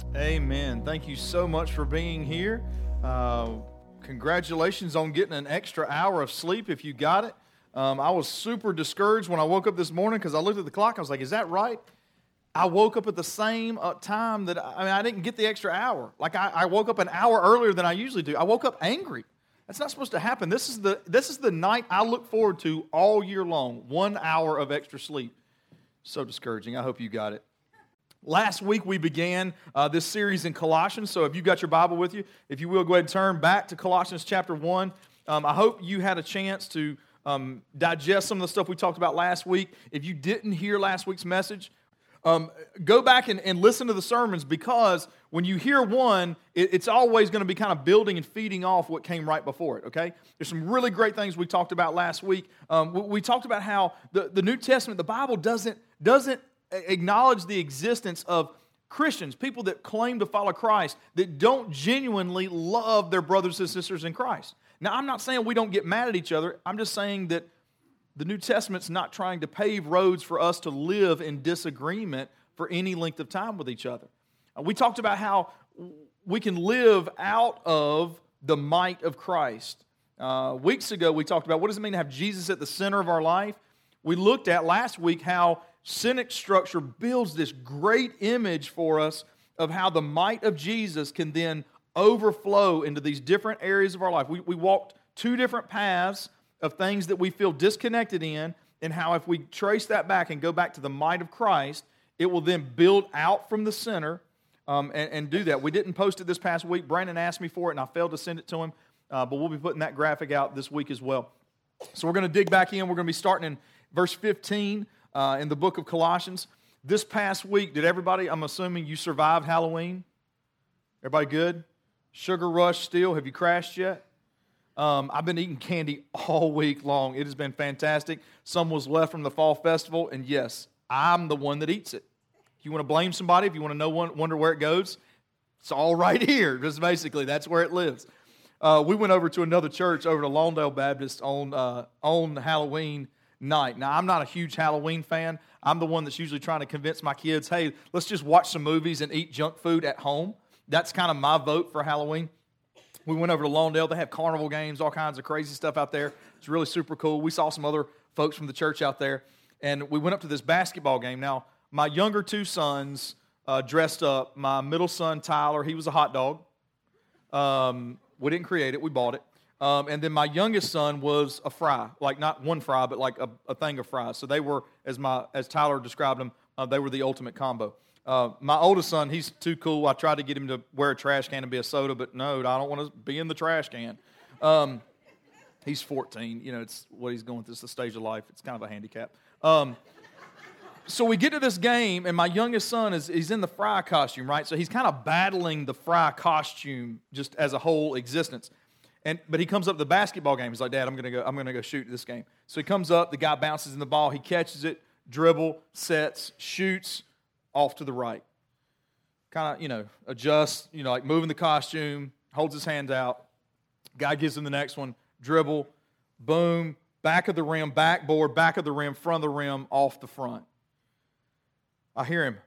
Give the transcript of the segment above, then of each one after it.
Amen. Thank you so much for being here. Congratulations on getting an extra hour of sleep if you got it. I was super discouraged when I woke up this morning because I looked at the clock. I was like, is that right? I woke up at the same time that, I didn't get the extra hour. Like I woke up an hour earlier than I usually do. I woke up angry. That's not supposed to happen. This is the night I look forward to all year long, 1 hour of extra sleep. So discouraging. I hope you got it. Last week we began this series in Colossians, so if you've got your Bible with you, if you will, go ahead and turn back to Colossians chapter 1. I hope you had a chance to digest some of the stuff we talked about last week. If you didn't hear last week's message, go back and listen to the sermons, because when you hear one, it's always going to be kind of building and feeding off what came right before it, okay? There's some really great things we talked about last week. We talked about how the New Testament, the Bible doesn't acknowledge the existence of Christians, people that claim to follow Christ, that don't genuinely love their brothers and sisters in Christ. Now, I'm not saying we don't get mad at each other. I'm just saying that the New Testament's not trying to pave roads for us to live in disagreement for any length of time with each other. We talked about how we can live out of the might of Christ. Weeks ago, we talked about what does it mean to have Jesus at the center of our life. We looked at last week how Cynic structure builds this great image for us of how the might of Jesus can then overflow into these different areas of our life. We walked two different paths of things that we feel disconnected in, and how if we trace that back and go back to the might of Christ, it will then build out from the center and do that. We didn't post it this past week. Brandon asked me for it, and I failed to send it to him, but we'll be putting that graphic out this week as well. So we're going to dig back in. We're going to be starting in verse 15 in the book of Colossians. This past week, did everybody, I'm assuming you survived Halloween? Everybody good? Sugar rush still? Have you crashed yet? I've been eating candy all week long. It has been fantastic. Some was left from the fall festival, and yes, I'm the one that eats it. If you want to blame somebody, if you want to wonder where it goes, it's all right here. Just basically, that's where it lives. We went over to another church, over to Lawndale Baptist on Halloween night. Now, I'm not a huge Halloween fan. I'm the one that's usually trying to convince my kids, hey, let's just watch some movies and eat junk food at home. That's kind of my vote for Halloween. We went over to Lawndale. They have carnival games, all kinds of crazy stuff out there. It's really super cool. We saw some other folks from the church out there, and we went up to this basketball game. Now, my younger two sons dressed up. My middle son, Tyler, he was a hot dog. We didn't create it. We bought it. And then my youngest son was a fry, like not one fry, but like a thing of fries. So they were, as Tyler described them, they were the ultimate combo. My oldest son, he's too cool. I tried to get him to wear a trash can and be a soda, but no, I don't want to be in the trash can. He's 14. You know, it's what he's going through. It's the stage of life. It's kind of a handicap. So we get to this game, and my youngest son he's in the fry costume, right? So he's kind of battling the fry costume just as a whole existence. But he comes up to the basketball game. He's like, Dad, I'm gonna go shoot this game. So he comes up, the guy bounces in the ball, he catches it, dribble, sets, shoots, off to the right. Kind of, adjusts, like moving the costume, holds his hands out. Guy gives him the next one, dribble, boom, back of the rim, backboard, back of the rim, front of the rim, off the front. I hear him.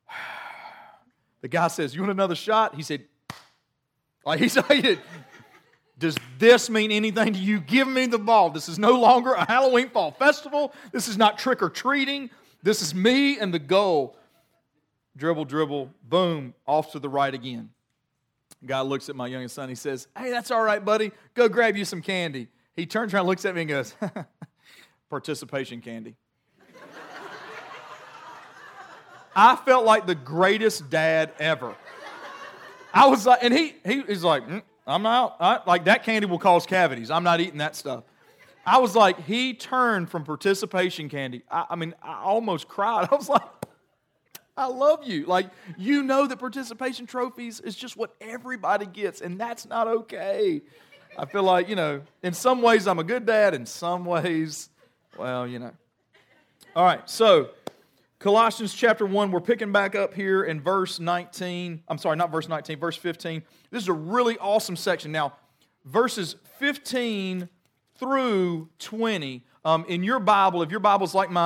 The guy says, you want another shot? He said, like he said, does this mean anything to you? Give me the ball. This is no longer a Halloween fall festival. This is not trick-or-treating. This is me and the goal. Dribble, dribble, boom, off to the right again. Guy looks at my youngest son. He says, hey, that's all right, buddy. Go grab you some candy. He turns around, looks at me, and goes, participation candy. I felt like the greatest dad ever. I was like, and he's like, I'm out. Like, that candy will cause cavities. I'm not eating that stuff. I was like, he turned from participation candy. I almost cried. I was like, I love you. Like, that participation trophies is just what everybody gets, and that's not okay. I feel like, in some ways I'm a good dad, in some ways, well, All right, so Colossians chapter 1, we're picking back up here in verse 19. I'm sorry, not verse 19, verse 15. This is a really awesome section. Now, verses 15 through 20, in your Bible, if your Bible's like mine,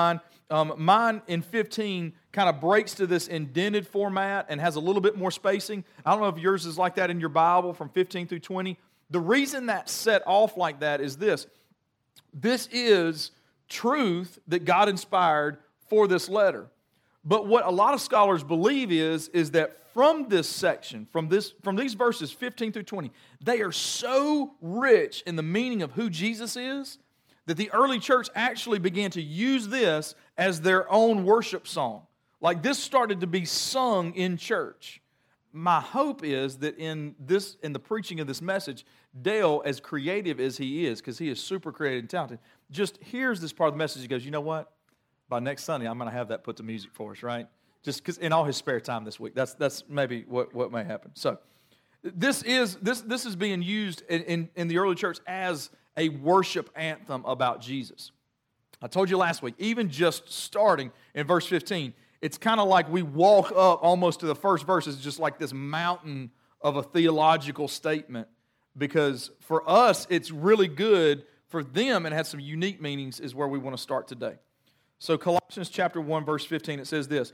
Mine in 15 kind of breaks to this indented format and has a little bit more spacing. I don't know if yours is like that in your Bible from 15 through 20. The reason that's set off like that is this. This is truth that God inspired for this letter. But what a lot of scholars believe is that from this section, from these verses 15 through 20, they are so rich in the meaning of who Jesus is that the early church actually began to use this as their own worship song. Like this started to be sung in church. My hope is that in the preaching of this message, Dale, as creative as he is, because he is super creative and talented, just hears this part of the message. He goes, you know what? By next Sunday, I'm going to have that put to music for us, right? Just because in all his spare time this week. That's maybe what may happen. So this is being used in the early church as a worship anthem about Jesus. I told you last week, even just starting in verse 15, it's kind of like we walk up almost to the first verse. It's just like this mountain of a theological statement. Because for us, it's really good. For them, it has some unique meanings, is where we want to start today. So Colossians chapter 1, verse 15, it says this.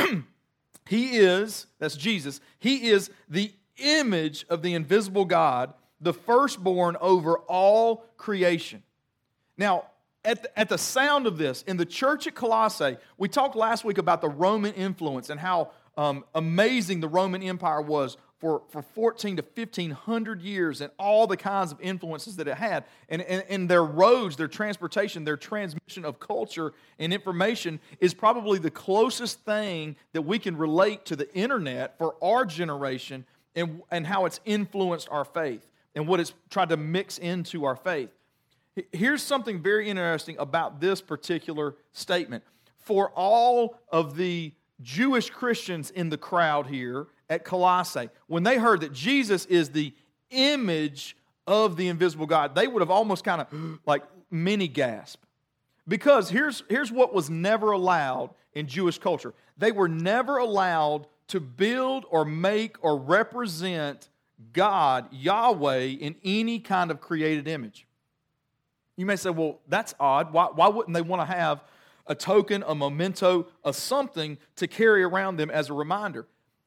He is, that's Jesus, He is the image of the invisible God, the firstborn over all creation. Now, at the sound of this, in the church at Colossae, we talked last week about the Roman influence and how amazing the Roman Empire was for 14 to 1,500 years and all the kinds of influences that it had. And their roads, their transportation, their transmission of culture and information is probably the closest thing that we can relate to the internet for our generation and how it's influenced our faith and what it's tried to mix into our faith. Here's something very interesting about this particular statement. For all of the Jewish Christians in the crowd here at Colossae, when they heard that Jesus is the image of the invisible God, they would have almost kind of like mini gasp. Because here's what was never allowed in Jewish culture. They were never allowed to build or make or represent God, Yahweh, in any kind of created image. You may say, well, that's odd. Why wouldn't they want to have a token, a memento, a something to carry around them as a reminder?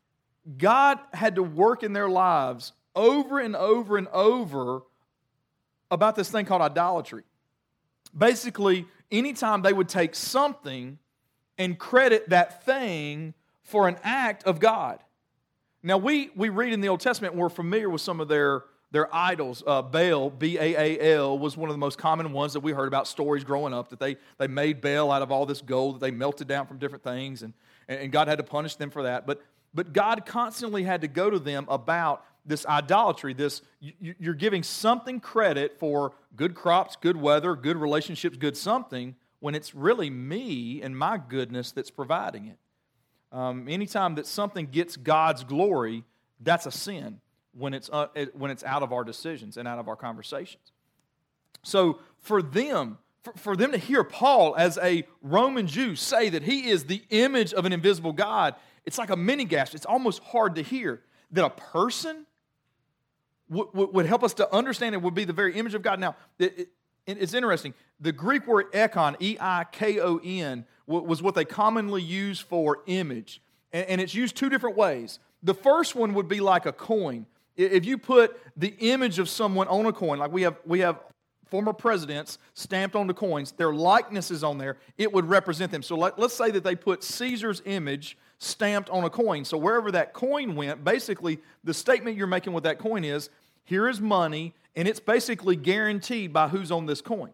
God had to work in their lives over and over and over about this thing called idolatry. Basically, anytime they would take something and credit that thing for an act of God. Now, we read in the Old Testament, and we're familiar with some of their idols. Baal, B-A-A-L, was one of the most common ones that we heard about stories growing up, that they made Baal out of all this gold that they melted down from different things, and God had to punish them for that. But God constantly had to go to them about this idolatry, you're giving something credit for good crops, good weather, good relationships, good something, when it's really me and my goodness that's providing it. Anytime that something gets God's glory, that's a sin. When it's out of our decisions and out of our conversations. So for them to hear Paul as a Roman Jew say that he is the image of an invisible God, it's like a mini gasp. It's almost hard to hear that a person would help us to understand it would be the very image of God. Now, it's interesting. The Greek word eikon, E-I-K-O-N, was what they commonly use for image. And it's used two different ways. The first one would be like a coin. If you put the image of someone on a coin, like we have former presidents stamped on the coins, their likeness is on there, it would represent them. So let's say that they put Caesar's image stamped on a coin. So wherever that coin went, basically the statement you're making with that coin is, here is money, and it's basically guaranteed by who's on this coin.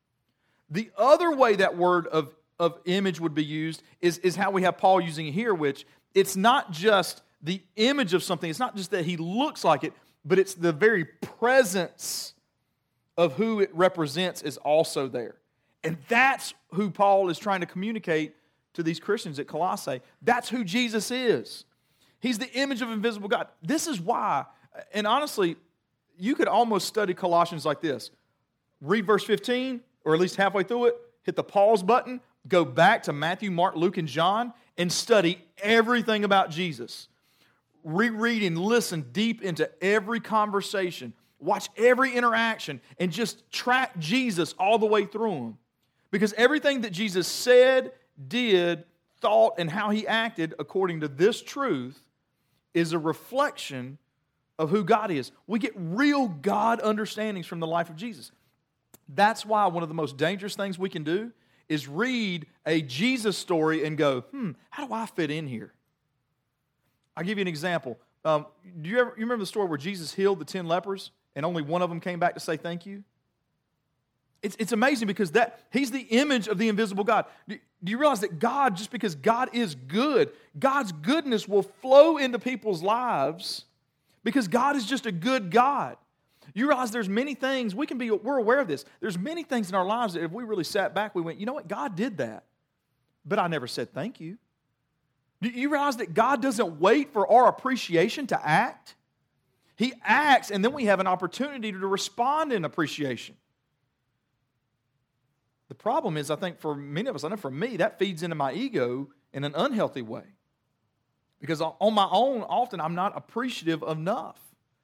The other way that word of image would be used is how we have Paul using it here, which it's not just the image of something. It's not just that he looks like it, but it's the very presence of who it represents is also there. And that's who Paul is trying to communicate to these Christians at Colossae. That's who Jesus is. He's the image of invisible God. This is why, and honestly, you could almost study Colossians like this. Read verse 15, or at least halfway through it, hit the pause button, go back to Matthew, Mark, Luke, and John, and study everything about Jesus. Reread and listen deep into every conversation. Watch every interaction and just track Jesus all the way through them. Because everything that Jesus said did, thought, and how he acted according to this truth is a reflection of who God is. We get real God understandings from the life of Jesus. That's why one of the most dangerous things we can do is read a Jesus story and go, how do I fit in here? I'll give you an example. You remember the story where Jesus healed the 10 lepers and only one of them came back to say thank you? It's amazing because he's the image of the invisible God. Do you realize that God, just because God is good, God's goodness will flow into people's lives because God is just a good God. You realize there's many things, we're aware of this. There's many things in our lives that if we really sat back, we went, you know what, God did that. But I never said thank you. Do you realize that God doesn't wait for our appreciation to act? He acts, and then we have an opportunity to respond in appreciation. The problem is, I think for many of us, I know for me, that feeds into my ego in an unhealthy way. Because on my own, often I'm not appreciative enough.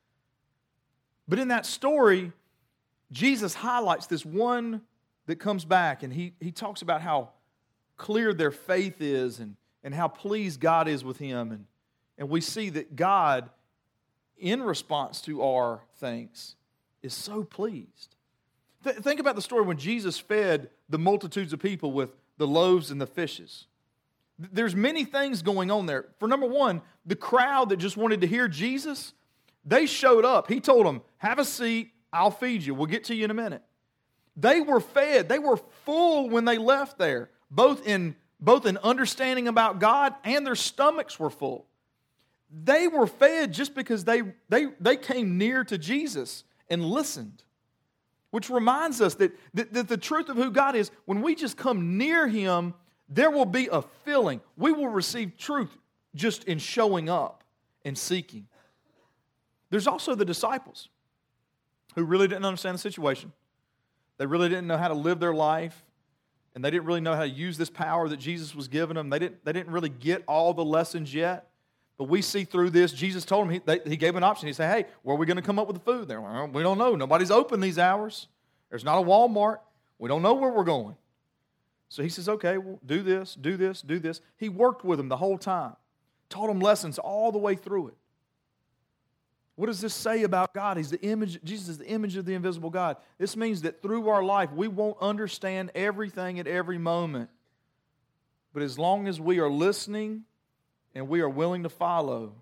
But in that story, Jesus highlights this one that comes back, and he talks about how clear their faith is and how pleased God is with him. And we see that God, in response to our things, is so pleased. Think about the story when Jesus fed the multitudes of people with the loaves and the fishes. There's many things going on there. For number one, the crowd that just wanted to hear Jesus, they showed up. He told them, have a seat, I'll feed you. We'll get to you in a minute. They were fed. They were full when they left there, both in understanding about God and their stomachs were full. They were fed just because they came near to Jesus and listened. Which reminds us that the truth of who God is, when we just come near Him, there will be a filling. We will receive truth just in showing up and seeking. There's also the disciples who really didn't understand the situation. They really didn't know how to live their life, and they didn't really know how to use this power that Jesus was giving them. They didn't really get all the lessons yet. But we see through this, Jesus told them, he gave an option. He said, hey, where are we going to come up with the food there? Well, we don't know. Nobody's open these hours. There's not a Walmart. We don't know where we're going. So he says, okay, well, do this, do this, do this. He worked with them the whole time. Taught them lessons all the way through it. What does this say about God? Jesus is the image of the invisible God. This means that through our life, we won't understand everything at every moment. But as long as we are listening and we are willing to follow,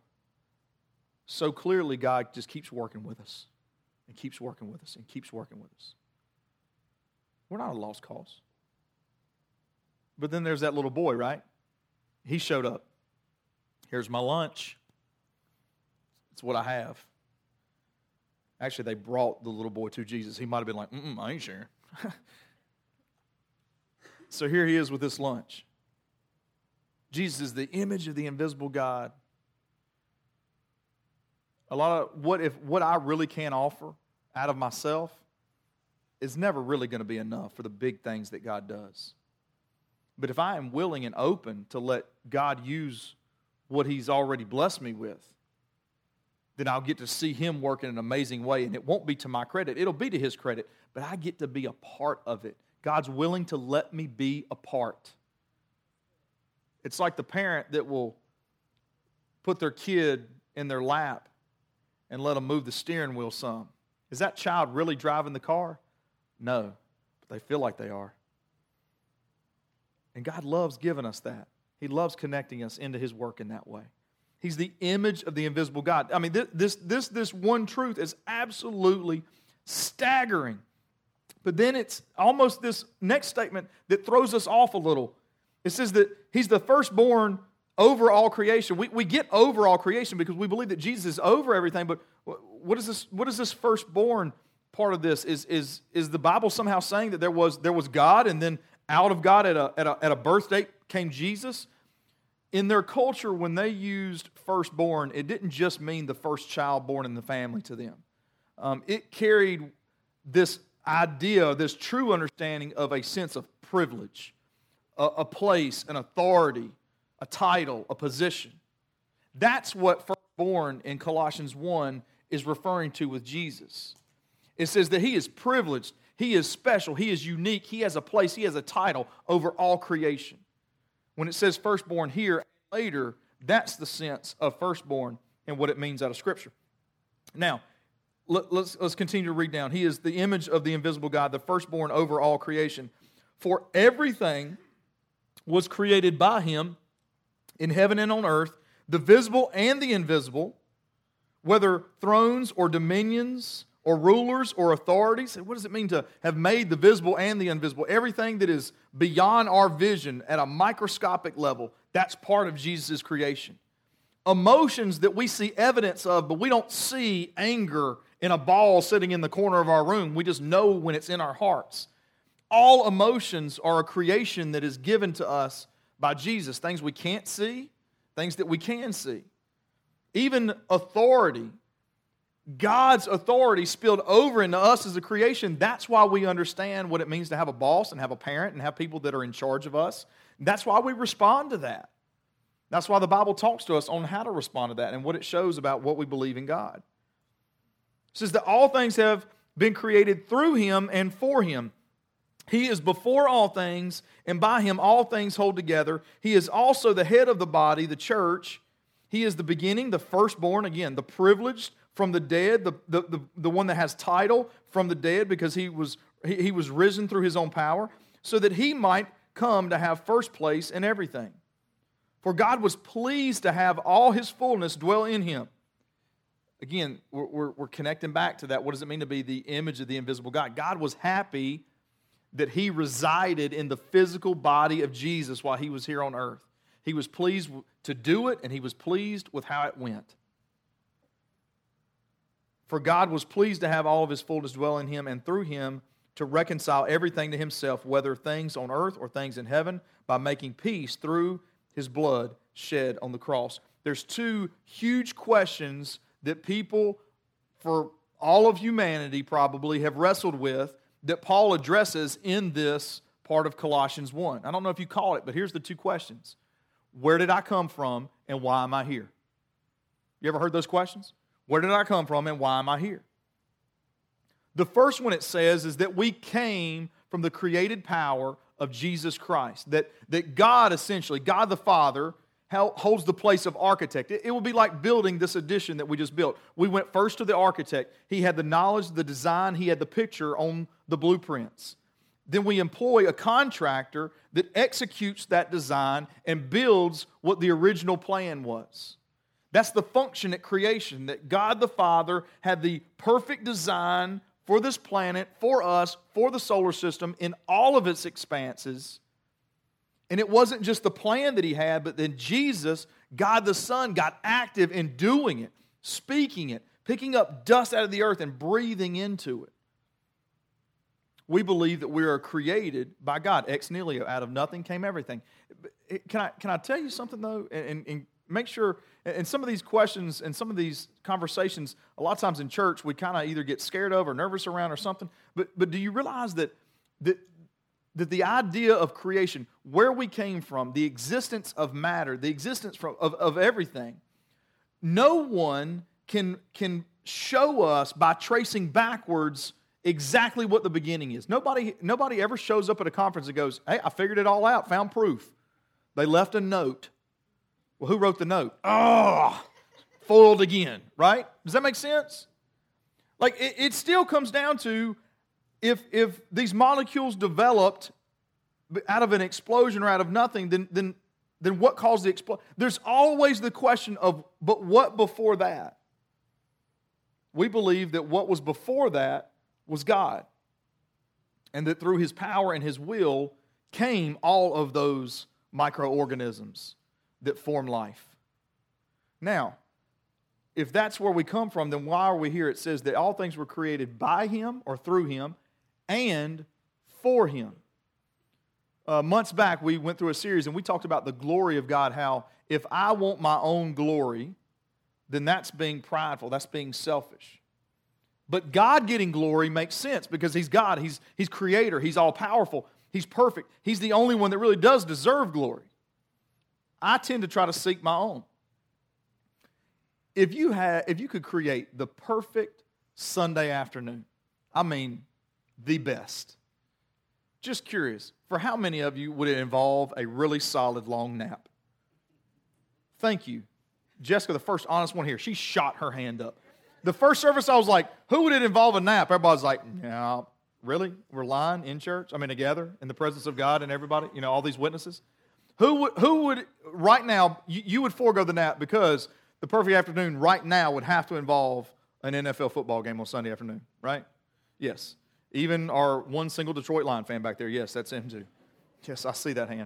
so clearly God just keeps working with us and keeps working with us and keeps working with us. We're not a lost cause. But then there's that little boy, right? He showed up. Here's my lunch. It's what I have. Actually, they brought the little boy to Jesus. He might have been like, I ain't sharing. So here he is with this lunch. Jesus is the image of the invisible God. A lot of what I really can offer out of myself is never really going to be enough for the big things that God does. But if I am willing and open to let God use what He's already blessed me with, then I'll get to see Him work in an amazing way. And it won't be to my credit. It'll be to His credit. But I get to be a part of it. God's willing to let me be a part. It's like the parent that will put their kid in their lap and let them move the steering wheel some. Is that child really driving the car? No, but they feel like they are. And God loves giving us that. He loves connecting us into His work in that way. He's the image of the invisible God. I mean, this one truth is absolutely staggering. But then it's almost this next statement that throws us off a little. It says that He's the firstborn over all creation. We get over all creation because we believe that Jesus is over everything. But what is this firstborn part of this? Is the Bible somehow saying that there was God, and then out of God at a birth date came Jesus? In their culture, when they used firstborn, it didn't just mean the first child born in the family to them. It carried this idea, this true understanding of a sense of privilege, a place, an authority, a title, a position. That's what firstborn in Colossians 1 is referring to with Jesus. It says that He is privileged, He is special, He is unique, He has a place, He has a title over all creation. When it says firstborn here, later, that's the sense of firstborn and what it means out of Scripture. Now, let's continue to read down. He is the image of the invisible God, the firstborn over all creation. For everything was created by him in heaven and on earth, the visible and the invisible, whether thrones or dominions or rulers or authorities. What does it mean to have made the visible and the invisible? Everything that is beyond our vision at a microscopic level, that's part of Jesus' creation. Emotions that we see evidence of, but we don't see anger in a ball sitting in the corner of our room. We just know when it's in our hearts. All emotions are a creation that is given to us by Jesus. Things we can't see, things that we can see. Even authority, God's authority spilled over into us as a creation. That's why we understand what it means to have a boss and have a parent and have people that are in charge of us. That's why we respond to that. That's why the Bible talks to us on how to respond to that and what it shows about what we believe in God. It says that all things have been created through him and for him. He is before all things, and by him all things hold together. He is also the head of the body, the church. He is the beginning, the firstborn, again, the privileged from the dead, the one that has title from the dead because he was risen through his own power, so that he might come to have first place in everything. For God was pleased to have all his fullness dwell in him. Again, we're connecting back to that. What does it mean to be the image of the invisible God? God was happy that he resided in the physical body of Jesus while he was here on earth. He was pleased to do it, and he was pleased with how it went. For God was pleased to have all of his fullness dwell in him, and through him to reconcile everything to himself, whether things on earth or things in heaven, by making peace through his blood shed on the cross. There's two huge questions that people, for all of humanity probably, have wrestled with that Paul addresses in this part of Colossians 1. I don't know if you caught it, but here's the two questions. Where did I come from and why am I here? You ever heard those questions? Where did I come from and why am I here? The first one it says is that we came from the created power of Jesus Christ. That God essentially, God the Father, holds the place of architect. It will be like building this addition that we just built. We went first to the architect. He had the knowledge, the design, he had the picture on the blueprints. Then we employ a contractor that executes that design and builds what the original plan was. That's the function at creation, that God the Father had the perfect design for this planet, for us, for the solar system, in all of its expanses. And it wasn't just the plan that he had, but then Jesus, God the Son, got active in doing it, speaking it, picking up dust out of the earth and breathing into it. We believe that we are created by God. Ex nihilo, out of nothing came everything. Can I tell you something, though? And make sure, and some of these questions and some of these conversations, a lot of times in church, we kind of either get scared of or nervous around or something. But do you realize that the idea of creation, where we came from, the existence of matter, the existence of everything, no one can show us by tracing backwards exactly what the beginning is. Nobody ever shows up at a conference and goes, hey, I figured it all out, found proof. They left a note. Well, who wrote the note? Oh, foiled again, right? Does that make sense? Like, it still comes down to if these molecules developed out of an explosion or out of nothing, then what caused the explosion? There's always the question of, but what before that? We believe that what was before that was God, and that through his power and his will came all of those microorganisms that form life. Now, if that's where we come from, then why are we here? It says that all things were created by him or through him and for him. Months back, we went through a series and we talked about the glory of God, how if I want my own glory, then that's being prideful, that's being selfish. But God getting glory makes sense because he's God, he's creator, he's all-powerful, he's perfect. He's the only one that really does deserve glory. I tend to try to seek my own. If you could create the perfect Sunday afternoon, I mean the best, Just curious, for how many of you would it involve a really solid long nap? Thank you. Jessica, the first honest one here, she shot her hand up. The first service, I was like, who would it involve a nap? Everybody's like, yeah, really? We're lying in church? I mean, together in the presence of God and everybody, all these witnesses? Who would right now, you would forego the nap because the perfect afternoon right now would have to involve an NFL football game on Sunday afternoon, right? Yes. Even our one single Detroit Lion fan back there, yes, that's him too. Yes, I see that hand.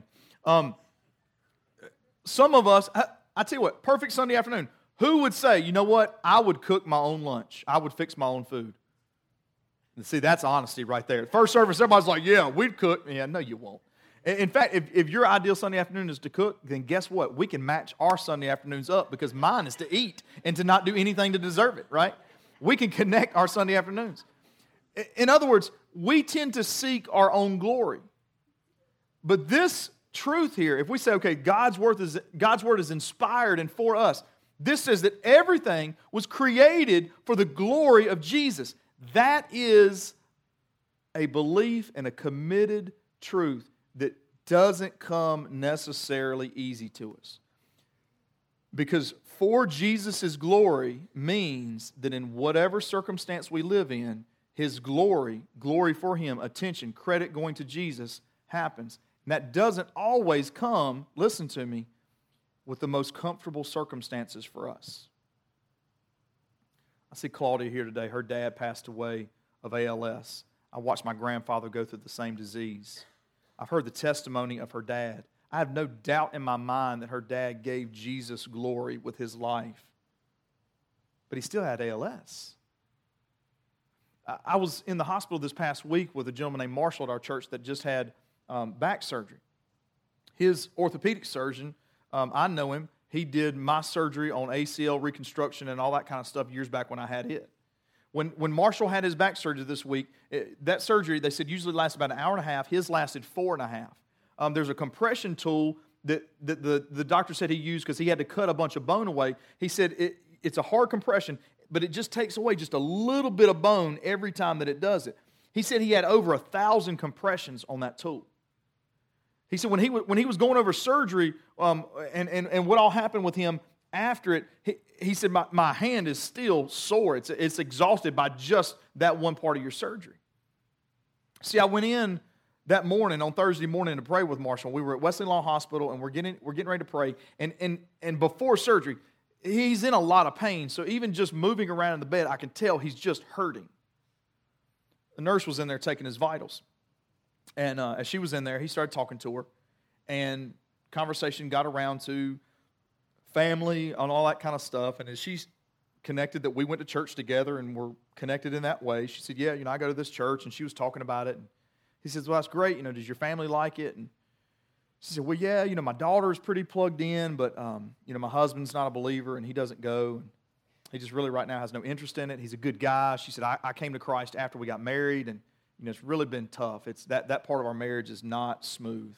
Some of us, I tell you what, perfect Sunday afternoon. Who would say, you know what, I would cook my own lunch. I would fix my own food. And see, that's honesty right there. First service, everybody's like, yeah, we'd cook. Yeah, no, you won't. In fact, if your ideal Sunday afternoon is to cook, then guess what? We can match our Sunday afternoons up because mine is to eat and to not do anything to deserve it, right? We can connect our Sunday afternoons. In other words, we tend to seek our own glory. But this truth here, if we say, okay, God's word is inspired and for us, this says that everything was created for the glory of Jesus. That is a belief and a committed truth that doesn't come necessarily easy to us. Because for Jesus' glory means that in whatever circumstance we live in, His glory for Him, attention, credit going to Jesus happens. And that doesn't always come, listen to me, with the most comfortable circumstances for us. I see Claudia here today. Her dad passed away of ALS. I watched my grandfather go through the same disease. I've heard the testimony of her dad. I have no doubt in my mind that her dad gave Jesus glory with his life. But he still had ALS. I was in the hospital this past week with a gentleman named Marshall at our church that just had back surgery. His orthopedic surgeon, I know him. He did my surgery on ACL reconstruction and all that kind of stuff years back when I had it. When Marshall had his back surgery this week, that surgery, they said, usually lasts about an hour and a half. His lasted 4.5. There's a compression tool that the doctor said he used because he had to cut a bunch of bone away. He said it's a hard compression, but it just takes away just a little bit of bone every time that it does it. He said he had over 1,000 compressions on that tool. He said when he was going over surgery and what all happened with him after it, he said, my hand is still sore. It's exhausted by just that one part of your surgery. See, I went in that morning, on Thursday morning, to pray with Marshall. We were at Wesley Law Hospital, and we're getting ready to pray. And before surgery, he's in a lot of pain. So even just moving around in the bed, I can tell he's just hurting. The nurse was in there taking his vitals. And as she was in there, he started talking to her. And conversation got around to family and all that kind of stuff. And as she's connected that we went to church together and we're connected in that way, she said, yeah, I go to this church. And she was talking about it. And he says, well, that's great. Does your family like it? And she said, well, yeah, my daughter is pretty plugged in, but, my husband's not a believer and he doesn't go. And he just really right now has no interest in it. He's a good guy. She said, I came to Christ after we got married, and it's really been tough. It's that part of our marriage is not smooth.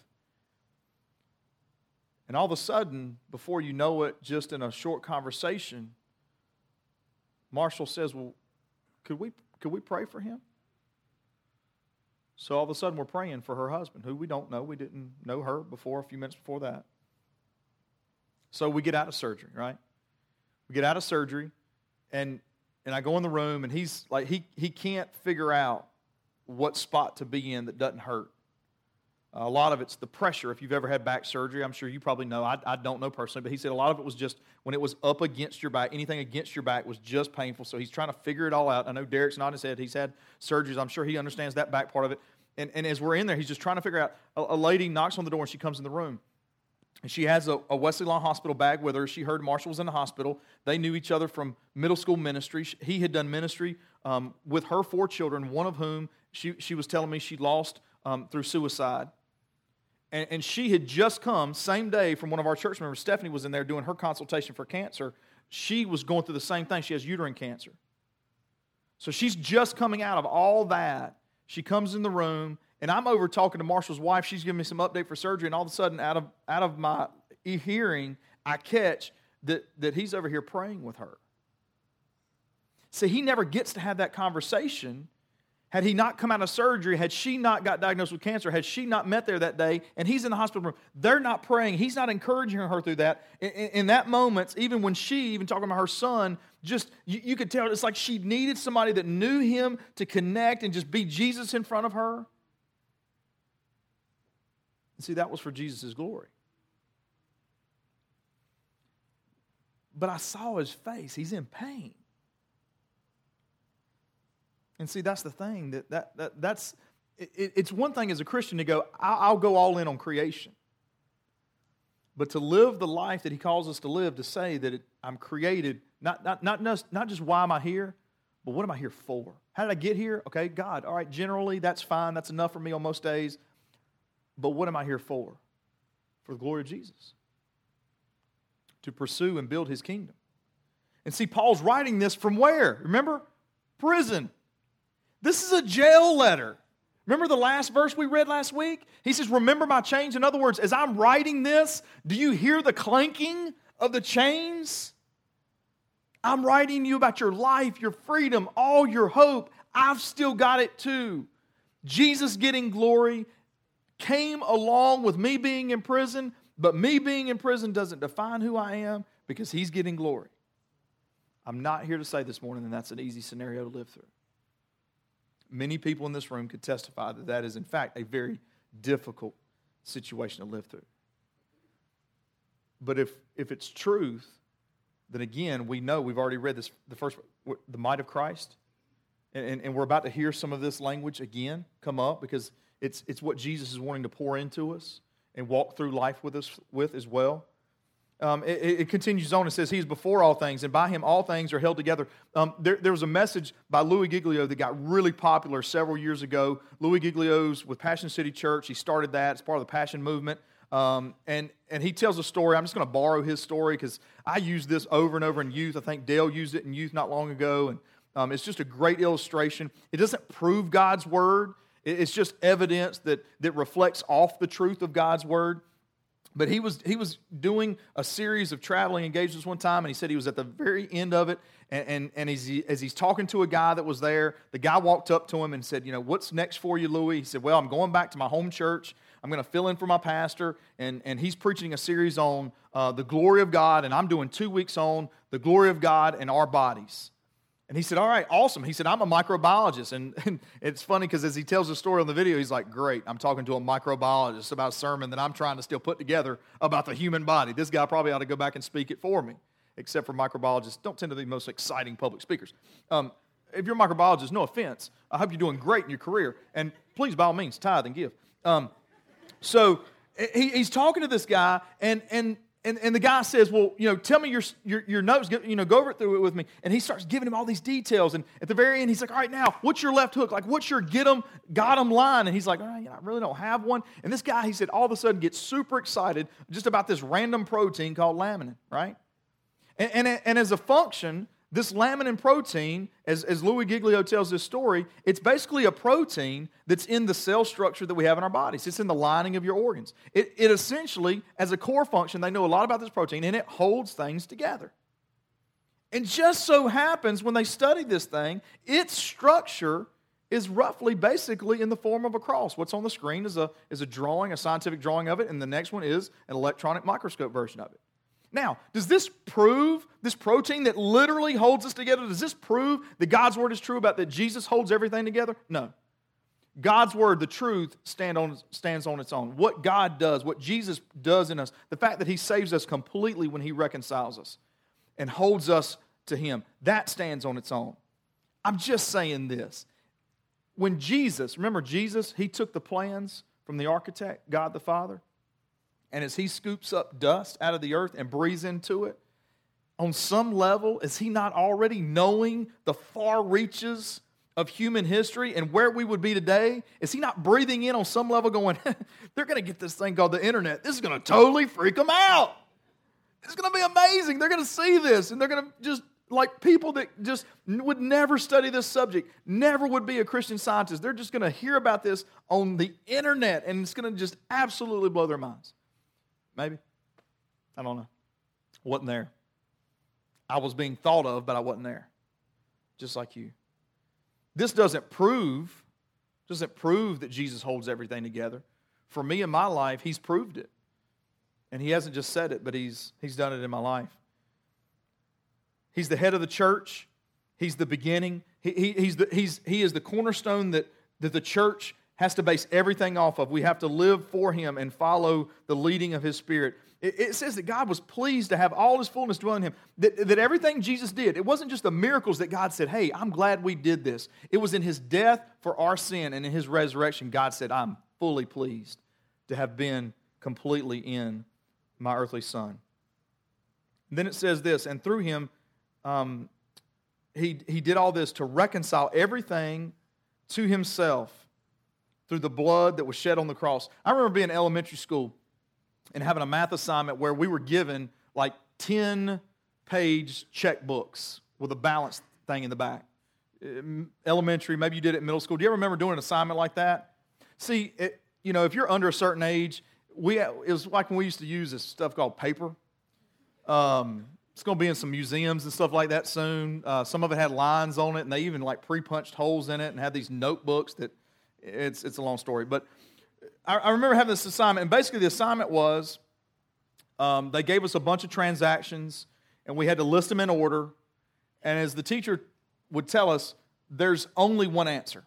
And all of a sudden, before you know it, just in a short conversation, Marshall says, well, could we pray for him? So all of a sudden, we're praying for her husband, who we don't know. We didn't know her before, a few minutes before that. So we get out of surgery, right? We get out of surgery, and I go in the room, and he's like, he can't figure out what spot to be in that doesn't hurt. A lot of it's the pressure. If you've ever had back surgery, I'm sure you probably know. I don't know personally, but he said a lot of it was just when it was up against your back, anything against your back was just painful. So he's trying to figure it all out. I know Derek's nodding his head. He's had surgeries. I'm sure he understands that back part of it. And as we're in there, he's just trying to figure out. A lady knocks on the door, and she comes in the room. And she has a Wesley Lawn Hospital bag with her. She heard Marshall was in the hospital. They knew each other from middle school ministry. He had done ministry with her 4 children, one of whom she was telling me she lost through suicide. And she had just come, same day, from one of our church members. Stephanie was in there doing her consultation for cancer. She was going through the same thing. She has uterine cancer. So she's just coming out of all that. She comes in the room, and I'm over talking to Marshall's wife. She's giving me some update for surgery, and all of a sudden, out of my hearing, I catch that he's over here praying with her. See, he never gets to have that conversation Had he not come out of surgery, had she not got diagnosed with cancer, had she not met there that day, and he's in the hospital room, they're not praying. He's not encouraging her through that. In that moment, even when she, even talking about her son, just, you could tell it's like she needed somebody that knew him to connect and just be Jesus in front of her. And see, that was for Jesus' glory. But I saw his face. He's in pain. And see, that's the thing. It's one thing as a Christian to go, I'll go all in on creation. But to live the life that he calls us to live, to say that I'm created, not just why am I here, but what am I here for? How did I get here? Okay, God. All right, generally, that's fine. That's enough for me on most days. But what am I here for? For the glory of Jesus. To pursue and build his kingdom. And see, Paul's writing this from where? Remember? Prison. This is a jail letter. Remember the last verse we read last week? He says, remember my chains. In other words, as I'm writing this, do you hear the clanking of the chains? I'm writing you about your life, your freedom, all your hope. I've still got it too. Jesus getting glory came along with me being in prison, but me being in prison doesn't define who I am because he's getting glory. I'm not here to say this morning that that's an easy scenario to live through. Many people in this room could testify that that is, in fact, a very difficult situation to live through. But if it's truth, then again, we know, we've already read this, the might of Christ, and we're about to hear some of this language again come up because it's what Jesus is wanting to pour into us and walk through life with us with as well. It continues on and says, He is before all things, and by Him all things are held together. There was a message by Louis Giglio that got really popular several years ago. Louis Giglio's with Passion City Church. He started that. It's part of the Passion movement. And he tells a story. I'm just going to borrow his story because I use this over and over in youth. I think Dale used it in youth not long ago. And it's just a great illustration. It doesn't prove God's Word. It's just evidence that reflects off the truth of God's Word. But he was doing a series of traveling engagements one time, and he said he was at the very end of it, and as he's talking to a guy that was there, the guy walked up to him and said, what's next for you, Louis? He said, well, I'm going back to my home church. I'm going to fill in for my pastor, and he's preaching a series on the glory of God, and I'm doing 2 weeks on the glory of God and our bodies. And he said, all right, awesome. He said, I'm a microbiologist. And it's funny because as he tells the story on the video, he's like, great, I'm talking to a microbiologist about a sermon that I'm trying to still put together about the human body. This guy probably ought to go back and speak it for me, except for microbiologists don't tend to be the most exciting public speakers. If you're a microbiologist, no offense, I hope you're doing great in your career. And please, by all means, tithe and give. So he's talking to this guy, and the guy says, well, tell me your notes, go over it through it with me. And he starts giving him all these details. And at the very end, he's like, all right, now, what's your left hook? Like, what's your got 'em line? And he's like, all right, I really don't have one. And this guy, he said, all of a sudden gets super excited just about this random protein called laminin, right? And as a function, this laminin protein, as Louis Giglio tells this story, it's basically a protein that's in the cell structure that we have in our bodies. It's in the lining of your organs. It essentially, as a core function, they know a lot about this protein, and it holds things together. And just so happens, when they study this thing, its structure is roughly basically in the form of a cross. What's on the screen is a drawing, a scientific drawing of it, and the next one is an electronic microscope version of it. Now, does this prove, this protein that literally holds us together, does this prove that God's Word is true about that Jesus holds everything together? No. God's Word, the truth, stands on its own. What God does, what Jesus does in us, the fact that He saves us completely when He reconciles us and holds us to Him, that stands on its own. I'm just saying this. When Jesus, remember Jesus, He took the plans from the architect, God the Father, and as He scoops up dust out of the earth and breathes into it, on some level, is He not already knowing the far reaches of human history and where we would be today? Is He not breathing in on some level going, they're going to get this thing called the internet. This is going to totally freak them out. It's going to be amazing. They're going to see this, and they're going to just, like people that just would never study this subject, never would be a Christian scientist. They're just going to hear about this on the internet, and it's going to just absolutely blow their minds. Maybe. I don't know. Wasn't there. I was being thought of, but I wasn't there. Just like you. This doesn't prove that Jesus holds everything together. For me in my life, He's proved it. And He hasn't just said it, but He's done it in my life. He's the head of the church. He's the beginning. He is the cornerstone that the church has to base everything off of. We have to live for Him and follow the leading of His Spirit. It says that God was pleased to have all His fullness dwell in Him. That everything Jesus did, it wasn't just the miracles that God said, hey, I'm glad we did this. It was in His death for our sin and in His resurrection, God said, I'm fully pleased to have been completely in my earthly Son. And then it says this, and through Him, He did all this to reconcile everything to Himself through the blood that was shed on the cross. I remember being in elementary school and having a math assignment where we were given like 10-page checkbooks with a balance thing in the back. Elementary, maybe you did it in middle school. Do you ever remember doing an assignment like that? See, if you're under a certain age, it was like when we used to use this stuff called paper. It's going to be in some museums and stuff like that soon. Some of it had lines on it, and they even like pre-punched holes in it and had these notebooks that it's a long story. But I remember having this assignment, and basically the assignment was they gave us a bunch of transactions, and we had to list them in order. And as the teacher would tell us, there's only one answer.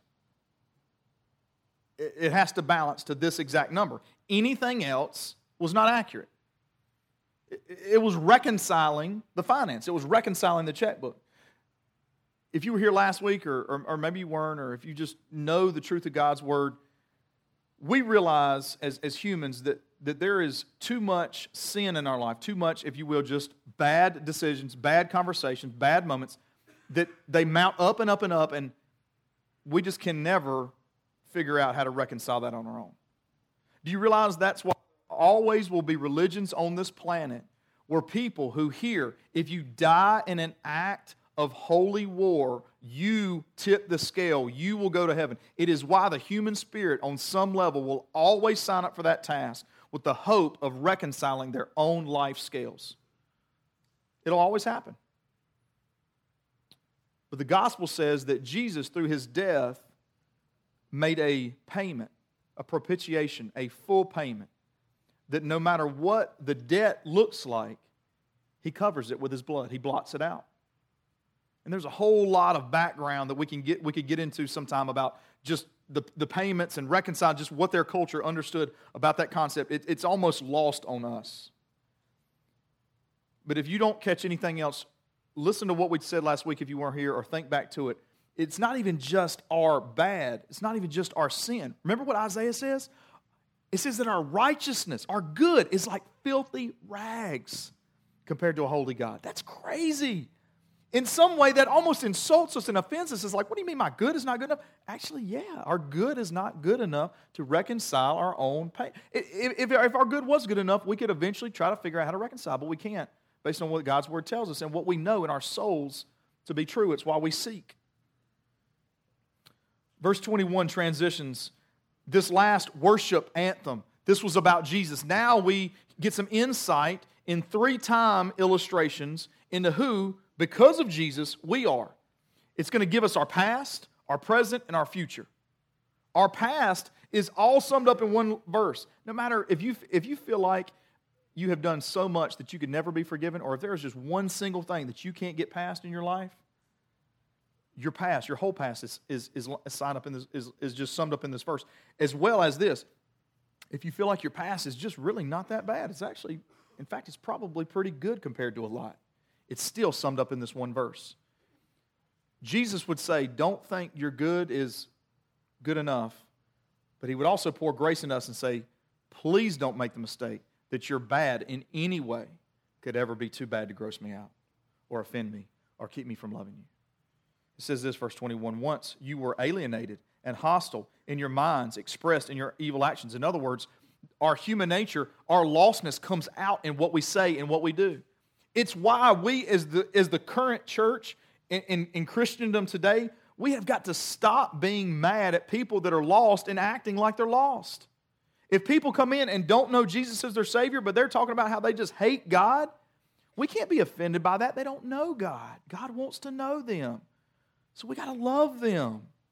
It has to balance to this exact number. Anything else was not accurate. It was reconciling the finance. It was reconciling the checkbook. If you were here last week, or maybe you weren't, or if you just know the truth of God's Word, we realize as humans that there is too much sin in our life, too much, if you will, just bad decisions, bad conversations, bad moments, that they mount up and up and up, and we just can never figure out how to reconcile that on our own. Do you realize that's why always will be religions on this planet where people who hear, if you die in an act of holy war, you tip the scale, you will go to heaven. It is why the human spirit on some level will always sign up for that task with the hope of reconciling their own life scales. It'll always happen. But the gospel says that Jesus, through His death, made a payment, a propitiation, a full payment, that no matter what the debt looks like, He covers it with His blood. He blots it out. And there's a whole lot of background that we could get into sometime about just the payments and reconcile just what their culture understood about that concept. It's almost lost on us. But if you don't catch anything else, listen to what we said last week if you weren't here, or think back to it. It's not even just our bad. It's not even just our sin. Remember what Isaiah says? It says that our righteousness, our good, is like filthy rags compared to a holy God. That's crazy. In some way, that almost insults us and offends us. It's like, what do you mean my good is not good enough? Actually, yeah, our good is not good enough to reconcile our own pain. If our good was good enough, we could eventually try to figure out how to reconcile, but we can't, based on what God's Word tells us and what we know in our souls to be true. It's why we seek. Verse 21 transitions this last worship anthem. This was about Jesus. Now we get some insight in 3-time illustrations into who, because of Jesus, we are. It's going to give us our past, our present, and our future. Our past is all summed up in one verse. No matter if you feel like you have done so much that you could never be forgiven, or if there is just one single thing that you can't get past in your life, your past, your whole past is signed up in this, is just summed up in this verse. As well as this, if you feel like your past is just really not that bad, it's actually, in fact, it's probably pretty good compared to a lot. It's still summed up in this one verse. Jesus would say, don't think your good is good enough, but He would also pour grace in us and say, please don't make the mistake that your bad in any way could ever be too bad to gross me out or offend me or keep me from loving you. It says this, verse 21, once you were alienated and hostile in your minds, expressed in your evil actions. In other words, our human nature, our lostness comes out in what we say and what we do. It's why we, as the current church in Christendom today, we have got to stop being mad at people that are lost and acting like they're lost. If people come in and don't know Jesus as their Savior, but they're talking about how they just hate God, we can't be offended by that. They don't know God. God wants to know them. So we got to love them.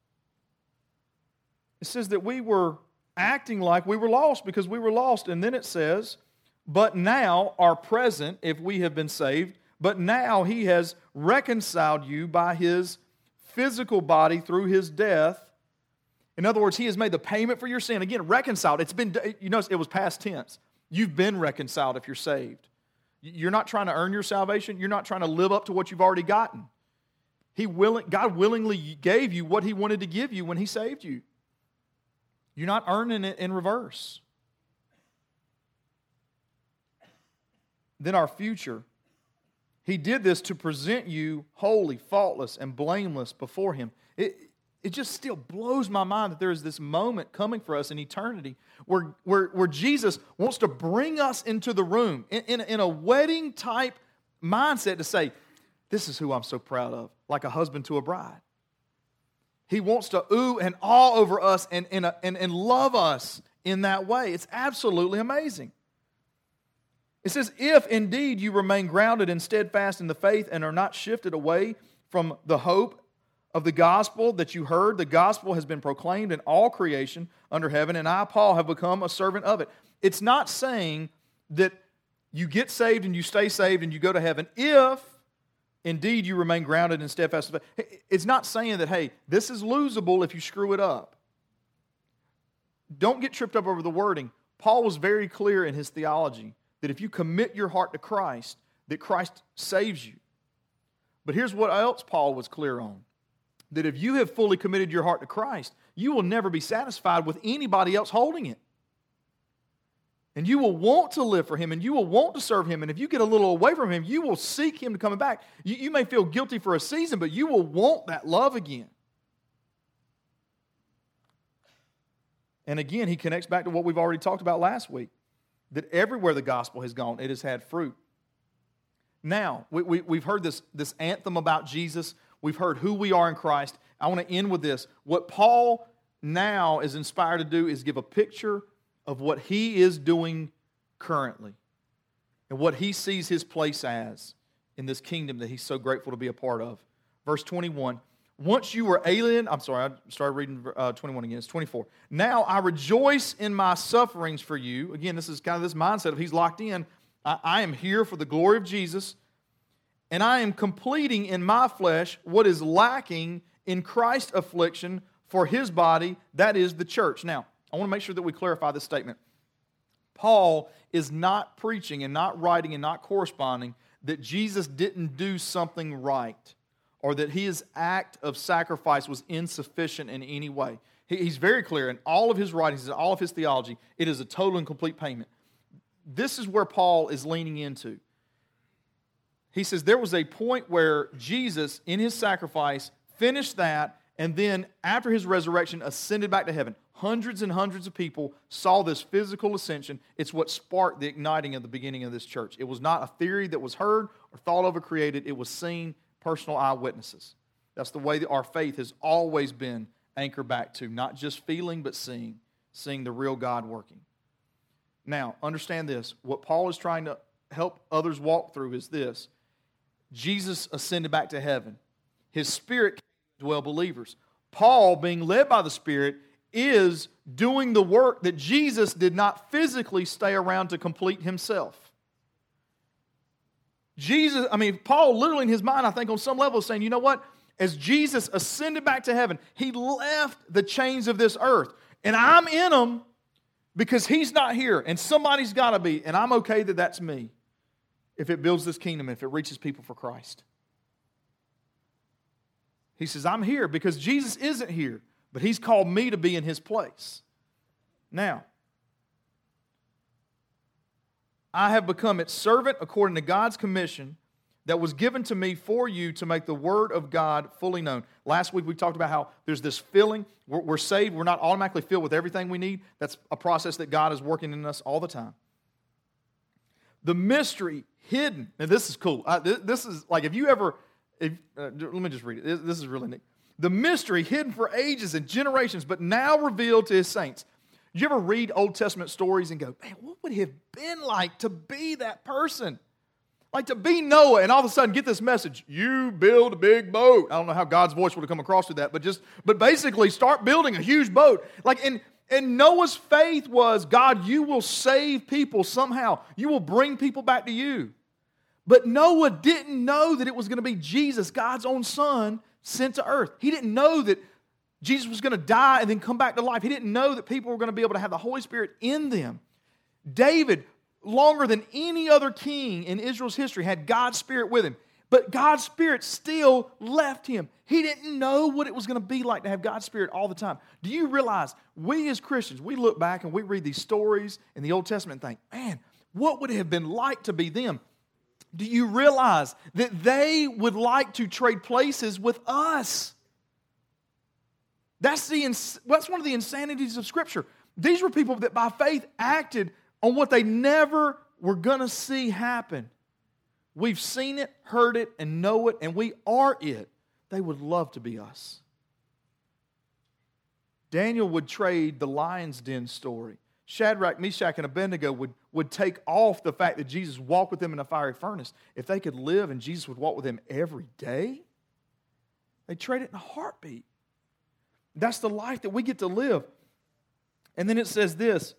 It says that we were acting like we were lost because we were lost. And then it says, but now are present if we have been saved, but now He has reconciled you by His physical body through His death. In other words, He has made the payment for your sin. Again, reconciled. It's been, you notice it was past tense. You've been reconciled if you're saved. You're not trying to earn your salvation. You're not trying to live up to what you've already gotten. God willingly gave you what He wanted to give you when He saved you. You're not earning it in reverse. Then our future. He did this to present you holy, faultless, and blameless before Him. It just still blows my mind that there is this moment coming for us in eternity where Jesus wants to bring us into the room in a wedding type mindset to say, this is who I'm so proud of, like a husband to a bride. He wants to ooh and awe over us and love us in that way. It's absolutely amazing. It says, if indeed you remain grounded and steadfast in the faith and are not shifted away from the hope of the gospel that you heard, the gospel has been proclaimed in all creation under heaven, and I, Paul, have become a servant of it. It's not saying that you get saved and you stay saved and you go to heaven if indeed you remain grounded and steadfast. It's not saying that, hey, this is losable if you screw it up. Don't get tripped up over the wording. Paul was very clear in his theology that if you commit your heart to Christ, that Christ saves you. But here's what else Paul was clear on. That if you have fully committed your heart to Christ, you will never be satisfied with anybody else holding it. And you will want to live for Him, and you will want to serve Him. And if you get a little away from Him, you will seek Him to come back. You may feel guilty for a season, but you will want that love again. And again, he connects back to what we've already talked about last week, that everywhere the gospel has gone, it has had fruit. Now, we've heard this anthem about Jesus. We've heard who we are in Christ. I want to end with this. What Paul now is inspired to do is give a picture of what he is doing currently and what he sees his place as in this kingdom that he's so grateful to be a part of. Verse 21, once you were alien, I started reading 21 again, it's 24. Now I rejoice in my sufferings for you. Again, this is kind of this mindset of he's locked in. I am here for the glory of Jesus, and I am completing in my flesh what is lacking in Christ's affliction for His body, that is the church. Now, I want to make sure that we clarify this statement. Paul is not preaching and not writing and not corresponding that Jesus didn't do something right or that His act of sacrifice was insufficient in any way. He's very clear in all of his writings and all of his theology, it is a total and complete payment. This is where Paul is leaning into. He says there was a point where Jesus, in His sacrifice, finished that, and then after His resurrection, ascended back to heaven. Hundreds and hundreds of people saw this physical ascension. It's what sparked the igniting of the beginning of this church. It was not a theory that was heard or thought of or created. It was seen, personal eyewitnesses. That's the way that our faith has always been anchored back to, not just feeling, but seeing the real God working. Now, understand this. What Paul is trying to help others walk through is this. Jesus ascended back to heaven. His Spirit came to dwell believers. Paul, being led by the Spirit, is doing the work that Jesus did not physically stay around to complete Himself. Paul literally in his mind, I think on some level is saying, you know what? As Jesus ascended back to heaven, He left the chains of this earth. And I'm in them because He's not here. And somebody's got to be. And I'm okay that that's me. If it builds this kingdom, if it reaches people for Christ. He says, I'm here because Jesus isn't here. But He's called me to be in His place. Now, I have become its servant according to God's commission that was given to me for you to make the Word of God fully known. Last week we talked about how there's this filling. We're saved. We're not automatically filled with everything we need. That's a process that God is working in us all the time. The mystery hidden. Now this is cool. This is like let me just read it. This is really neat. The mystery hidden for ages and generations, but now revealed to His saints. Did you ever read Old Testament stories and go, man, what would it have been like to be that person? Like to be Noah and all of a sudden get this message, you build a big boat. I don't know how God's voice would have come across with that, but basically start building a huge boat. Like and Noah's faith was, God, you will save people somehow. You will bring people back to you. But Noah didn't know that it was going to be Jesus, God's own son, sent to earth. He didn't know that Jesus was going to die and then come back to life. He didn't know that people were going to be able to have the Holy Spirit in them. David, longer than any other king in Israel's history, had God's Spirit with him. But God's Spirit still left him. He didn't know what it was going to be like to have God's Spirit all the time. Do you realize we as Christians, we look back and we read these stories in the Old Testament and think, man, what would it have been like to be them? Do you realize that they would like to trade places with us? That's one of the insanities of Scripture. These were people that by faith acted on what they never were going to see happen. We've seen it, heard it, and know it, and we are it. They would love to be us. Daniel would trade the lion's den story. Shadrach, Meshach, and Abednego would take off the fact that Jesus walked with them in a fiery furnace. If they could live and Jesus would walk with them every day, they'd trade it in a heartbeat. That's the life that we get to live. And then it says this,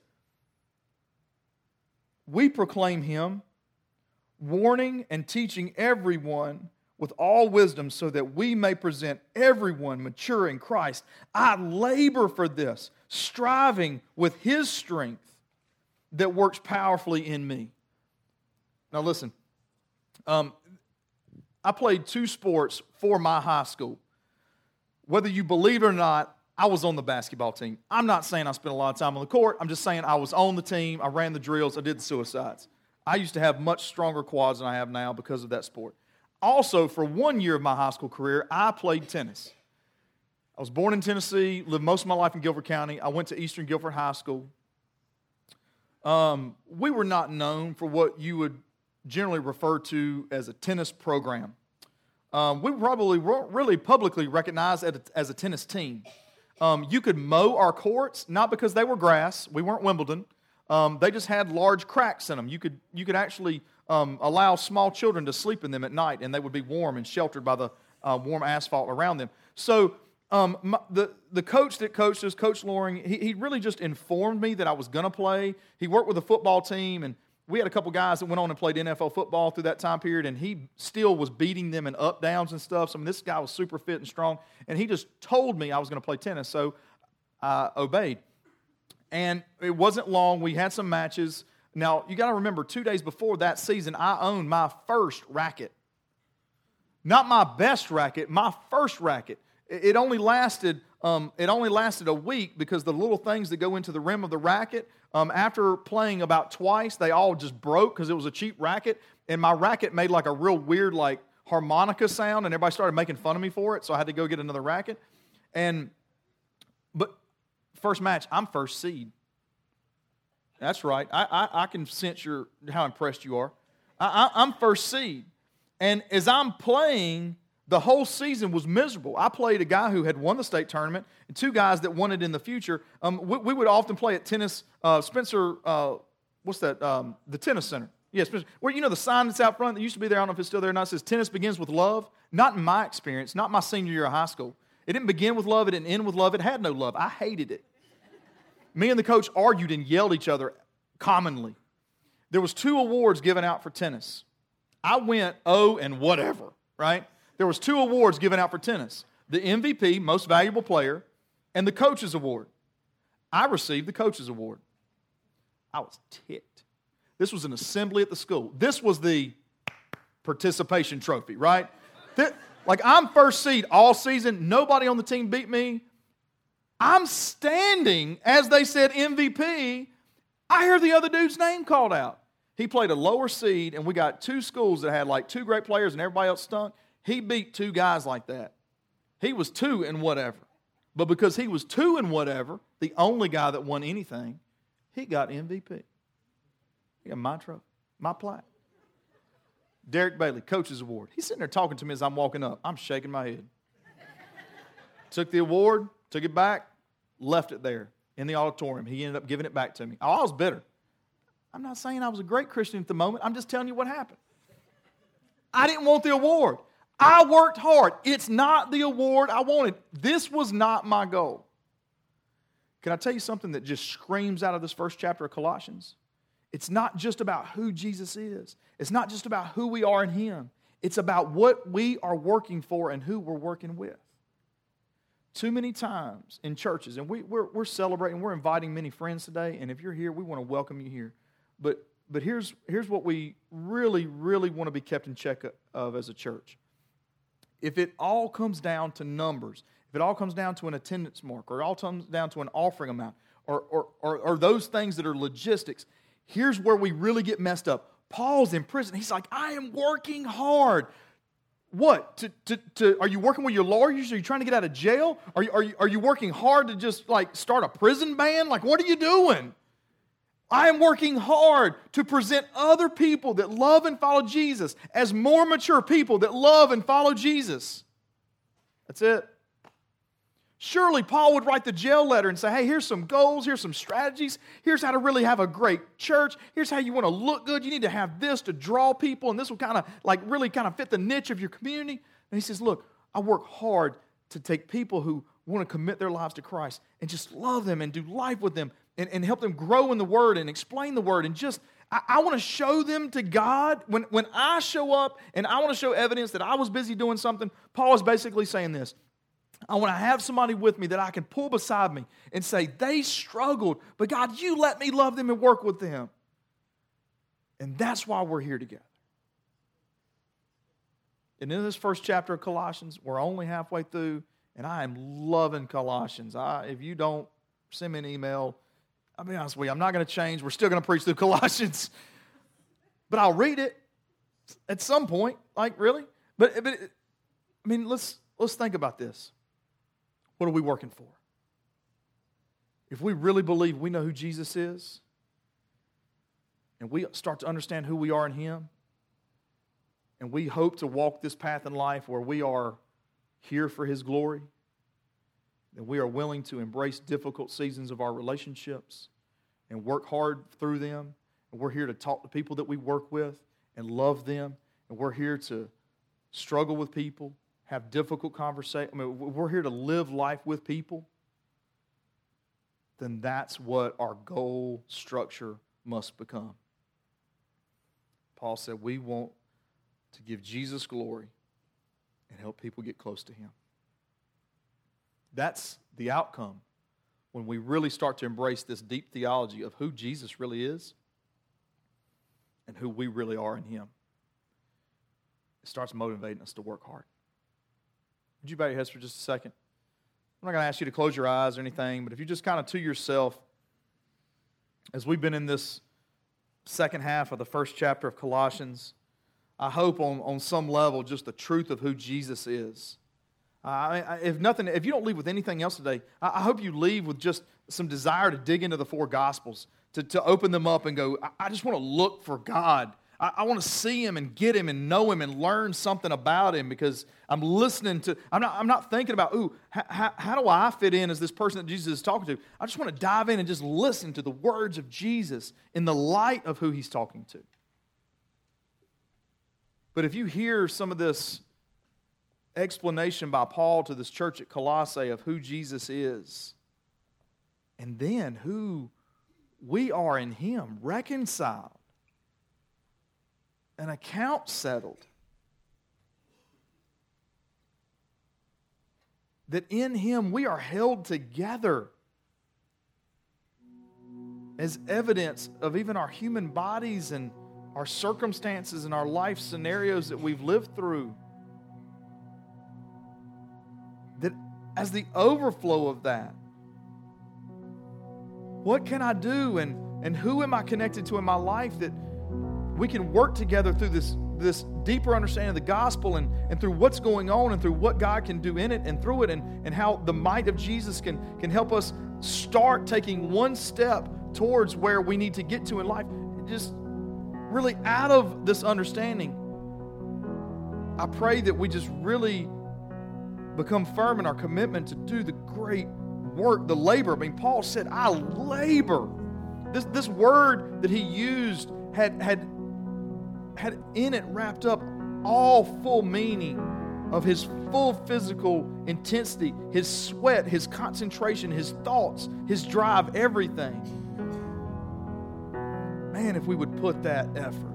we proclaim him, warning and teaching everyone with all wisdom so that we may present everyone mature in Christ. I labor for this, striving with his strength that works powerfully in me. Now listen, I played 2 sports for my high school. Whether you believe it or not, I was on the basketball team. I'm not saying I spent a lot of time on the court. I'm just saying I was on the team. I ran the drills. I did the suicides. I used to have much stronger quads than I have now because of that sport. Also, for 1 year of my high school career, I played tennis. I was born in Tennessee, lived most of my life in Guilford County. I went to Eastern Guilford High School. We were not known for what you would generally refer to as a tennis program. We probably weren't really publicly recognized as a tennis team. You could mow our courts, not because they were grass. We weren't Wimbledon. They just had large cracks in them. You could actually allow small children to sleep in them at night, and they would be warm and sheltered by the warm asphalt around them. So the coach that coached us, Coach Loring, he really just informed me that I was going to play. He worked with a football team, and we had a couple guys that went on and played NFL football through that time period, and he still was beating them in up downs and stuff. So this guy was super fit and strong, and he just told me I was going to play tennis, so I obeyed. And it wasn't long. We had some matches. Now, you got to remember, 2 days before that season, I owned my first racket. Not my best racket, my first racket. It only lasted a week because the little things that go into the rim of the racket, after playing about twice, they all just broke because it was a cheap racket. And my racket made like a real weird like harmonica sound, and everybody started making fun of me for it, so I had to go get another racket. But first match, I'm first seed. That's right. I can sense how impressed you are. I'm first seed. And as I'm playing, the whole season was miserable. I played a guy who had won the state tournament and 2 guys that won it in the future. We would often play at tennis, Spencer, the tennis center. Yes, Spencer. Where, you know the sign that's out front that used to be there, I don't know if it's still there or not, it says tennis begins with love. Not in my experience, not my senior year of high school. It didn't begin with love, it didn't end with love, it had no love. I hated it. Me and the coach argued and yelled at each other commonly. There was 2 awards given out for tennis. I went, and whatever, right? There was 2 awards given out for tennis. The MVP, Most Valuable Player, and the Coach's Award. I received the Coach's Award. I was ticked. This was an assembly at the school. This was the participation trophy, right? Like, I'm first seed all season. Nobody on the team beat me. I'm standing as they said MVP. I hear the other dude's name called out. He played a lower seed, and we got 2 schools that had like 2 great players and everybody else stunk. He beat 2 guys like that. He was 2 in whatever. But because he was 2 in whatever, the only guy that won anything, he got MVP. He got my trophy, my plaque. Derek Bailey, Coach's Award. He's sitting there talking to me as I'm walking up. I'm shaking my head. Took the award, took it back, left it there in the auditorium. He ended up giving it back to me. Oh, I was bitter. I'm not saying I was a great Christian at the moment. I'm just telling you what happened. I didn't want the award. I worked hard. It's not the award I wanted. This was not my goal. Can I tell you something that just screams out of this first chapter of Colossians? It's not just about who Jesus is. It's not just about who we are in Him. It's about what we are working for and who we're working with. Too many times in churches, and we're celebrating, we're inviting many friends today, and if you're here, we want to welcome you here. But here's what we really, really want to be kept in check of as a church. If it all comes down to numbers, if it all comes down to an attendance mark, or it all comes down to an offering amount, or those things that are logistics, here's where we really get messed up. Paul's in prison. He's like, I am working hard. What? Are you working with your lawyers? Are you trying to get out of jail? Are you working hard to just like start a prison band? Like, what are you doing? I am working hard to present other people that love and follow Jesus as more mature people that love and follow Jesus. That's it. Surely Paul would write the jail letter and say, hey, here's some goals, here's some strategies, here's how to really have a great church, here's how you want to look good, you need to have this to draw people, and this will kind of like really kind of fit the niche of your community. And he says, look, I work hard to take people who want to commit their lives to Christ and just love them and do life with them and help them grow in the Word and explain the Word and just, I want to show them to God. When I show up and I want to show evidence that I was busy doing something, Paul is basically saying this. I want to have somebody with me that I can pull beside me and say, they struggled, but God, you let me love them and work with them. And that's why we're here together. And in this first chapter of Colossians, we're only halfway through, and I am loving Colossians. If you don't, send me an email. I'll be honest with you, I'm not going to change. We're still going to preach through Colossians. But I'll read it at some point, like really. But I mean, let's think about this. What are we working for? If we really believe we know who Jesus is, and we start to understand who we are in Him, and we hope to walk this path in life where we are here for His glory, and we are willing to embrace difficult seasons of our relationships and work hard through them, and we're here to talk to people that we work with and love them, and we're here to struggle with people, have difficult conversations. I mean, we're here to live life with people, then that's what our goal structure must become. Paul said we want to give Jesus glory and help people get close to Him. That's the outcome when we really start to embrace this deep theology of who Jesus really is and who we really are in Him. It starts motivating us to work hard. Would you bow your heads for just a second? I'm not going to ask you to close your eyes or anything, but if you just kind of to yourself, as we've been in this second half of the first chapter of Colossians, I hope on some level just the truth of who Jesus is. If you don't leave with anything else today, I hope you leave with just some desire to dig into the four Gospels, to open them up and go, I just want to look for God. I want to see Him and get Him and know Him and learn something about Him because I'm listening to, I'm not thinking about, how do I fit in as this person that Jesus is talking to? I just want to dive in and just listen to the words of Jesus in the light of who He's talking to. But if you hear some of this explanation by Paul to this church at Colossae of who Jesus is, and then who we are in Him, reconciled, an account settled, that in Him we are held together as evidence of even our human bodies and our circumstances and our life scenarios that we've lived through, that as the overflow of that, what can I do and who am I connected to in my life that we can work together through this deeper understanding of the gospel and through what's going on and through what God can do in it and through it and how the might of Jesus can help us start taking one step towards where we need to get to in life. Just really out of this understanding, I pray that we just really become firm in our commitment to do the great work, the labor. I mean, Paul said, I labor. This word that he used had in it wrapped up all full meaning of His full physical intensity, His sweat, His concentration, His thoughts, His drive, everything. Man, if we would put that effort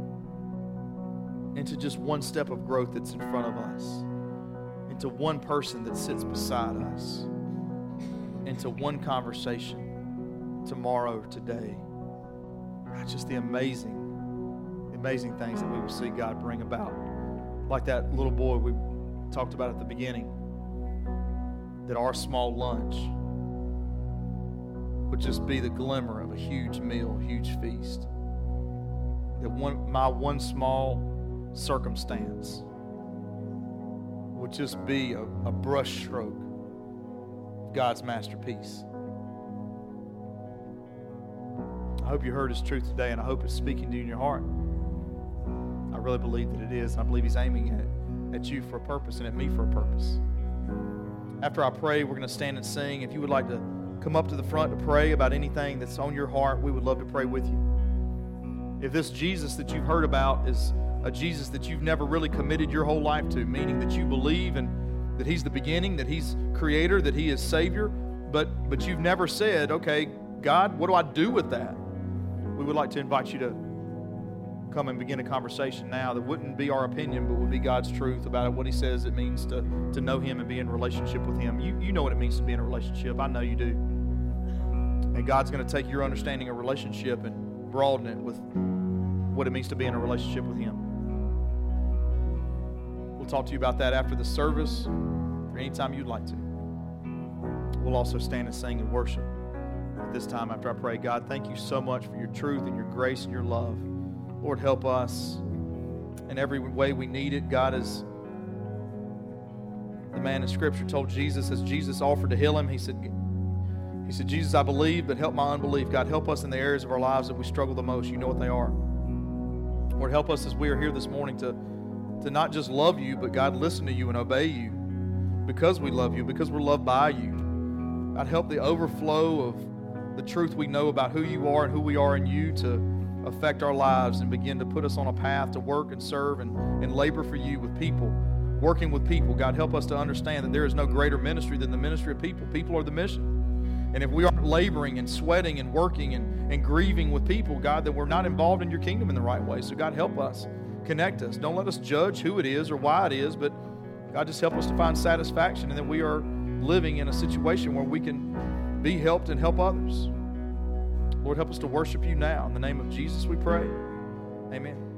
into just one step of growth that's in front of us, into one person that sits beside us, into one conversation tomorrow or today. Just the amazing things that we will see God bring about. Like that little boy we talked about at the beginning, that our small lunch would just be the glimmer of a huge meal, huge feast. That my one small circumstance would just be a brush stroke of God's masterpiece. I hope you heard His truth today, and I hope it's speaking to you in your heart. I really believe that it is. I believe He's aiming at you for a purpose and at me for a purpose. After I pray, we're going to stand and sing. If you would like to come up to the front to pray about anything that's on your heart, we would love to pray with you. If this Jesus that you've heard about is a Jesus that you've never really committed your whole life to, meaning that you believe and that He's the beginning, that He's Creator, that He is Savior, but you've never said, okay, God, what do I do with that? We would like to invite you to come and begin a conversation now that wouldn't be our opinion, but would be God's truth about what He says it means to know Him and be in relationship with Him. You know what it means to be in a relationship. I know you do. And God's going to take your understanding of relationship and broaden it with what it means to be in a relationship with Him. We'll talk to you about that after the service or anytime you'd like to. We'll also stand and sing and worship at this time after I pray. God, thank you so much for your truth and your grace and your love. Lord, help us in every way we need it. God, as the man in Scripture told Jesus, as Jesus offered to heal him, he said, Jesus, I believe, but help my unbelief. God, help us in the areas of our lives that we struggle the most. You know what they are. Lord, help us as we are here this morning to not just love you, but God, listen to you and obey you because we love you, because we're loved by you. God, help the overflow of the truth we know about who you are and who we are in you to affect our lives and begin to put us on a path to work and serve and labor for you with people, working with people. God, help us to understand that there is no greater ministry than the ministry of people. People are the mission. And if we aren't laboring and sweating and working and grieving with people, God, then we're not involved in your kingdom in the right way. So God, help us. Connect us. Don't let us judge who it is or why it is, but God, just help us to find satisfaction and that we are living in a situation where we can be helped and help others. Lord, help us to worship you now. In the name of Jesus we pray. Amen.